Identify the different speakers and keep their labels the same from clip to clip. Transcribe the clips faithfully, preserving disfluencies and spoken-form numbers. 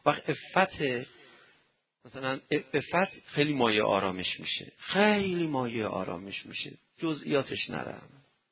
Speaker 1: وقت عفت مثلا عفت خیلی مایه آرامش میشه، خیلی مایه آرامش میشه، جزئیاتش نرم.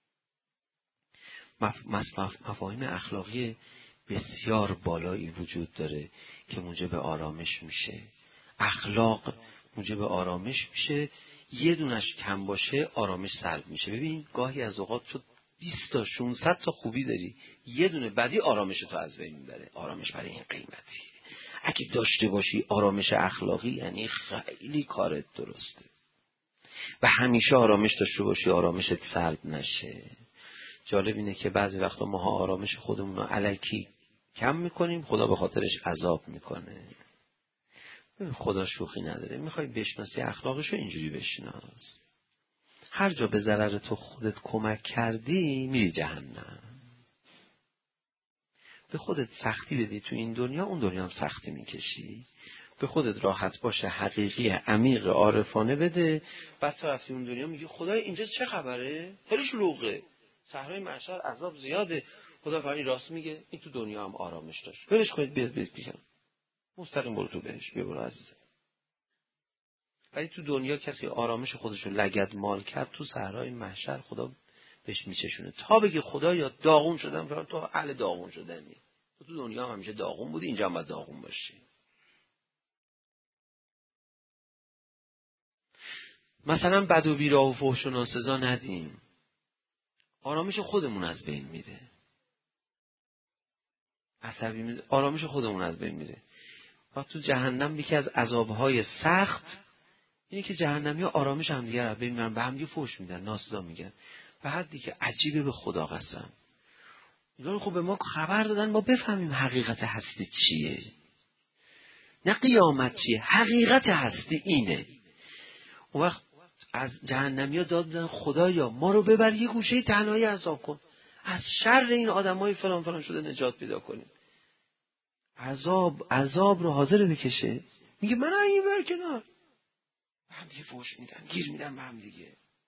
Speaker 1: مفاهیم اخلاقی بسیار بالایی وجود داره که موجب آرامش میشه. اخلاق موجب آرامش میشه، یه دونش کم باشه آرامش سلب میشه. ببین گاهی از اوقات تو بیست تا ششصد تا خوبی داری، یه دونه بدی آرامش تو از بین میبره. آرامش برای این قیمتی اگه داشته باشی آرامش اخلاقی، یعنی خیلی کارت درسته. و همیشه آرامش داشته باشی، آرامشت سلب نشه. جالب اینه که بعضی وقتا ماها آرامش خودمون رو الکی کم میکنیم، خدا به خاطرش عذاب میکنه. خدا شوخی نداره. میخوای بشناسی اخلاقشو، اینجوری بشناس. هر جا به ضرر تو خودت کمک کردی میری جهنم. به خودت سختی بدی تو این دنیا، اون دنیا هم سختی میکشی. به خودت راحت باشه، حقیقی عمیق عارفانه بده، بعد تا رفتی اون دنیا میگی خدای اینجا چه خبره؟ خیلی شلوغه، صحرای محشر عذاب زیاده. خدا فرمی راست میگه، این تو دنیا هم آرامش داشت. ولش کنید، بیاد بیاد بیاد مستقیم برو تو بهش، بیا برو عزیزم. ولی تو دنیا کسی آرامش خودشو لگد مال کرد، تو صحرای محشر خدا بهش میچشونه. تا بگی خدایا داغون شدم فرام، تو اهل داغون شدنی. تو تو دنیا هم همیشه داغون بودی، اینجا هم باید داغون باشی. مثلا بد و بیراه و فحش و ناسزا ندیم، آرامش خودمون از بین میره. عصبی میشه، آرامش خودمون از بین میره. و تو جهنم یکی از عذابهای سخت اینه که جهنمی‌ها آرامش هم دیگه رو ببینن، به هم دیگه فحش میدن، ناسزا میگن. به حدی که عجیبه، به خدا قسم. اینا خب به ما خبر دادن ما بفهمیم حقیقت هستی چیه. نه قیامت چیه، حقیقت هستی اینه. اون وقت از جهنمی‌ها داد میزنن خدایا ما رو ببر یه گوشه تنهایی عذاب کن، از شر این آدمای فلان فلان شده نجات پیدا کنیم. عذاب عذاب رو حاضر بکشه، میگه من این بر کنار، هم دیگه فوش میدن، گیر میدن به هم دیگه.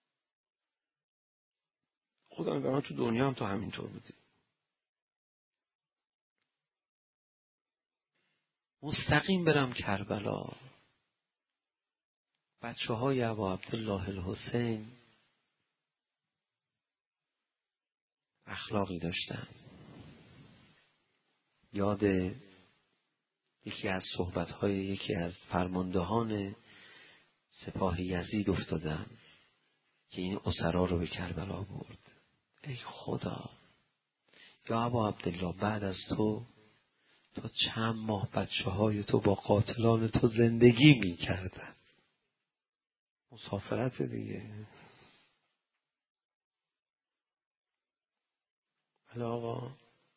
Speaker 1: خدا نگهدار تو دنیا هم تو همینطور بودی. مستقیم برم کربلا. بچه های ابا عبدالله الحسین اخلاقی داشتن. یاد یکی از صحبت‌های یکی از فرماندهان سپاه یزید افتادم که این اسرا رو به کربلا برد. ای خدا، یا ابا عبدالله بعد از تو تا چند ماه بچه های تو با قاتلان تو زندگی می کردن. مسافرت دیگه. ولی آقا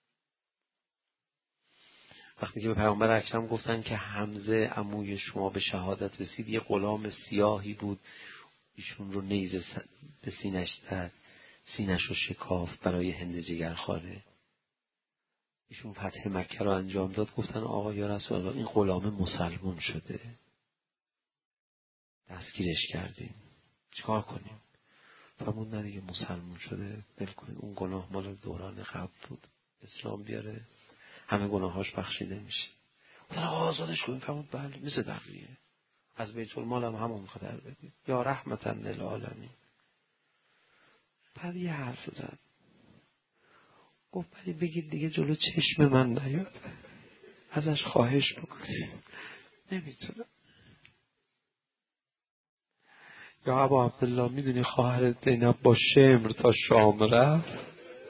Speaker 1: وقتی که به پیامبر اکرم گفتن که حمزه عموی شما به شهادت رسید، یه غلام سیاهی بود، ایشون رو نیزه به سینش زد، سینش رو شکافت برای هند جگرخواره. ایشون فتح مکه رو انجام داد. گفتن آقا یا رسول الله این غلام مسلمان شده، دستگیرش کردیم، چیکار کنیم؟ فرمود نه دیگه مسلمان شده، ول کنید، اون گناه مال دوران قبل بود، اسلام بیاره همه گناهاش بخشیده میشه. گفتن آقا آزادش کنیم. فرمود بله، مثل بقیه از بیت المال هم همون قدر بدید، یا رحمتا للعالمین. بعد یه حرف زد، گفت ولی بگید دیگه جلو چشم من نیاد، ازش خواهش بکنید، نمیتونم. یا ابا عبدالله میدونی خواهر زینب با شمر تا شام رفت؟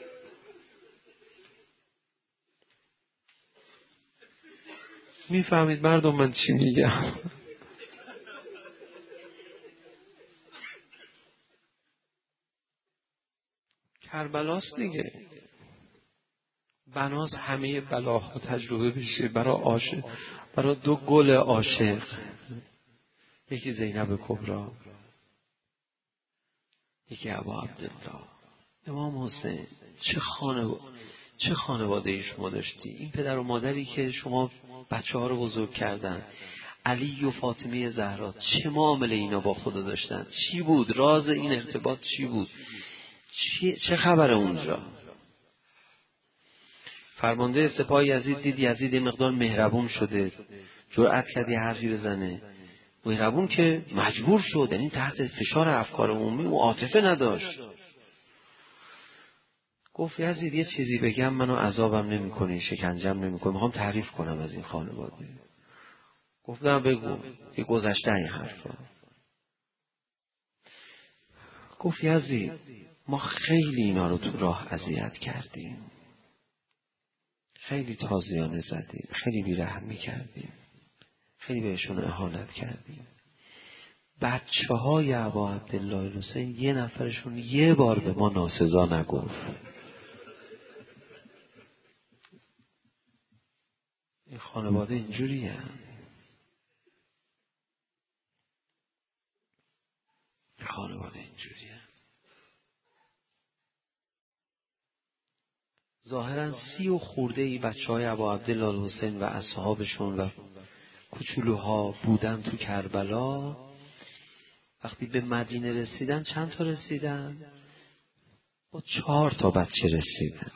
Speaker 1: میفهمید مردم من چی میگم؟ کربلاست دیگه. بناس همه بلاها تجربه بشه برای عاشق، برای دو گل عاشق، یکی زینب کبری، یکی ابا عبدالله. امام حسین چه خانواده چه خانواده شما داشتی؟ این پدر و مادری که شما بچه ها رو بزرگ کردن، علی و فاطمه زهرا، چه معامله اینا با خدا داشتن؟ چی بود راز این ارتباط؟ چی بود؟ چی چه خبره اونجا؟ فرمانده سپاه یزید دید یزید یه مقدار مهربون شده، جرأت کرد یه حرفی بزنه. مهربون که مجبور شد، یعنی تحت فشار افکار عمومی و عاطفه نداشت. گفت یزید یه چیزی بگم منو عذابم نمی‌کنی، شکنجم نمی‌کنی، میخوام تعریف کنم از این خانواده. گفت نه بگو، یه گذشته این حرفا. گفت یزید ما خیلی اینا رو تو راه اذیت کردیم، خیلی تازیانه زدیم، خیلی بیرحمی کردیم، خیلی بهشون اهانت کردیم. بچه های ابا عبدالله الحسین یه نفرشون یه بار به ما ناسزا نگفت. این خانواده اینجوری هم. این خانواده اینجوری هم. ظاهرا سی و خورده ای بچه های ابا عبدالله الحسین و اصحابشون و کوچولوها بودن تو کربلا. وقتی به مدینه رسیدن چند تا رسیدن؟ با چهار تا بچه رسیدن.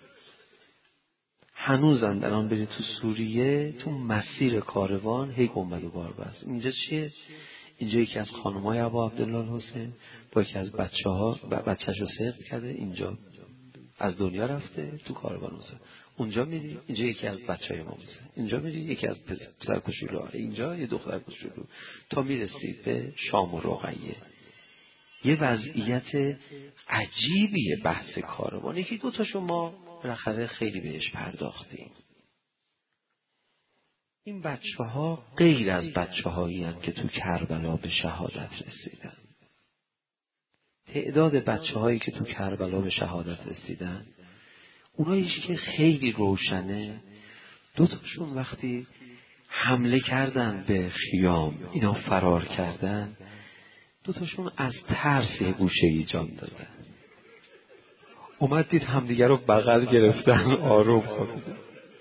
Speaker 1: هنوزم برام برید تو سوریه تو مسیر کاروان هی گنبد و بار بست. اینجا چیه؟ اینجا یکی از خانمای ابا عبدالله الحسین با یکی از بچه ها بچه‌ش رو سرق کرده، اینجا از دنیا رفته تو کاروان حسین. اونجا میری اینجا یکی از بچهای امام حسین، اینجا میری یکی از پسر کوچولو، اینجا یه دختر کوچولو، تا میرسی به شام و رقیه. یه وضعیت عجیبیه بحث کاروان. یکی دو تا شما بالاخره خیلی بهش پرداختیم. این بچه ها غیر از بچه هایی هستند که تو کربلا به شهادت رسیدن. تعداد بچه هایی که تو کربلا به شهادت رسیدن اوناییش که خیلی روشنه، دو تاشون وقتی حمله کردن به خیام اینا فرار کردن، دو تاشون از ترس یه گوشه ای جان دادن. اومد دید همدیگر رو بغل گرفتن آروم خوابیدن.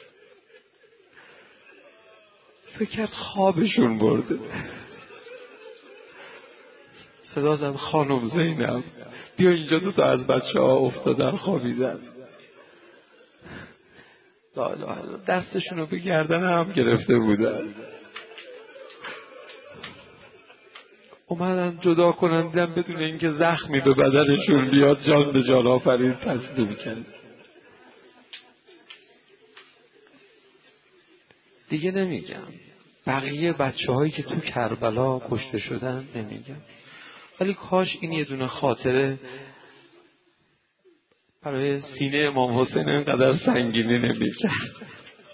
Speaker 1: فکر کرد خوابشون برده. صدا زد خانم زینب بیا اینجا، دو تا از بچه ها افتادن خوابیدن. دستشون رو به گردن هم گرفته بودن. اومدن جدا کنن، دیدن بدون اینکه زخمی به بدنشون بیاد جان به جان آفرین تسلیم کرد. دیگه نمیگم بقیه بچه هایی که تو کربلا کشته شدن نمیگم، ولی کاش این یه دونه خاطره برای سینه امام حسین اینقدر سنگینی نمیکرد.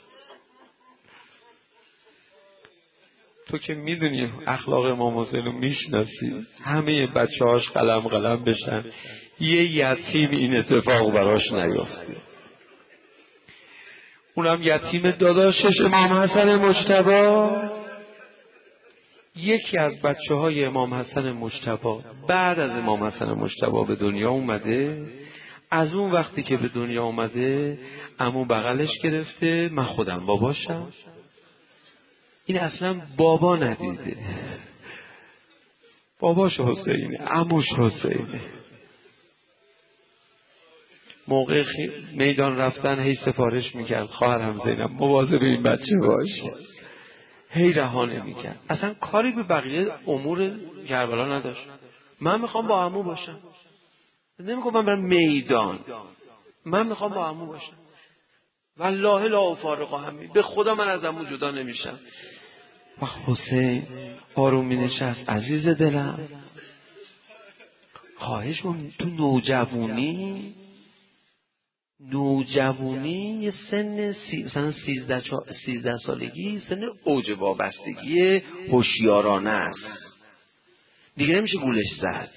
Speaker 1: تو که میدونی اخلاق امام حسین رو میشناسی، همه بچه هاش قلم قلم بشن، یه یتیم این اتفاق براش نیافته. اونم یتیم داداشش امام حسن مجتبی. یکی از بچه های امام حسن مجتبی بعد از امام حسن مجتبی به دنیا اومده. از اون وقتی که به دنیا اومده عمو بغلش گرفته من خودم باباشم. این اصلا بابا ندیده، باباش حسینه، عموش حسینه. موقع میدان رفتن هی سفارش میکرد خواهرم زینب مواظب این بچه باشه، هی رها نمیکرد. اصلا کاری به بقیه امور کربلا نداشت. من میخوام با عمو باشم، نمیگم من برم میدان، من میخوام با عمو باشم. والله لا افارق همی، به خدا من از عمو جدا نمیشم. و حسین آروم می نشست. عزیز دلم خواهش کن، تو نوجوانی نوجوانی یه سن سی... مثلا سیزده, چا... سیزده سالگی سن اوج وابستگی هوشیارانه است، دیگه نمیشه گولش زد.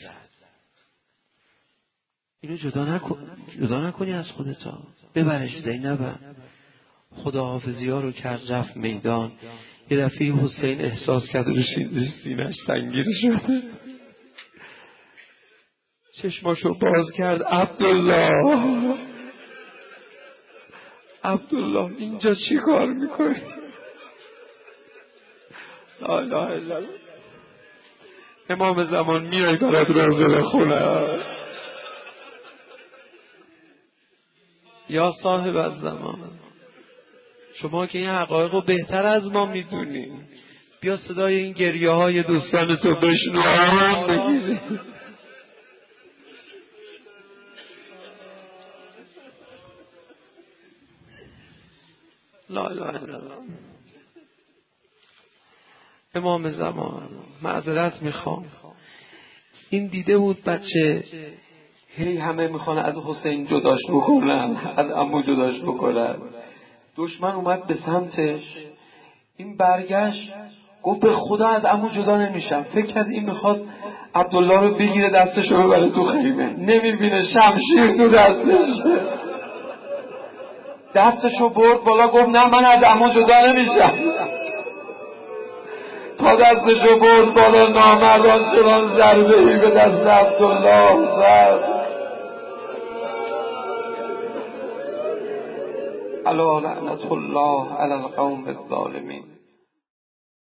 Speaker 1: اینو جدا نکن، جدا نکنی از خودتا. ببرش زینبم. خداحافظی ها رو کرد رفت میدان. یه دفعه حسین احساس کرد رو سینه‌اش سنگین شده، چشماشو باز کرد. عبدالله عبدالله اینجا چی کار میکنی؟ لا اله الا الله. امام زمان میای برات منزل خونه. یا صاحب الزمان، شما که این حقایق رو بهتر از ما میدونی، بیا صدای این گریه های دوستان تو بشنو، آرام بگیری. لا اله الا الله. امام زمان، معذرت میخوام، این دیده بود بچه هی همه میخوان از حسین جداش بکنن، از عمو جداش بکنن. دشمن اومد به سمتش، این برگشت گفت به خدا از عمو جدا نمیشم. فکر کرد این میخواد عبدالله رو بگیره دستش رو ببره تو خیمه، نمیبینه شمشیر تو دستش، دستش رو برد بالا گفت نه من از عمو جدا نمیشم. تا دستش رو برد بالا نامردان چنان ضربه ای به دست عبدالله زد. الا لعنت الله علی القوم الظالمین.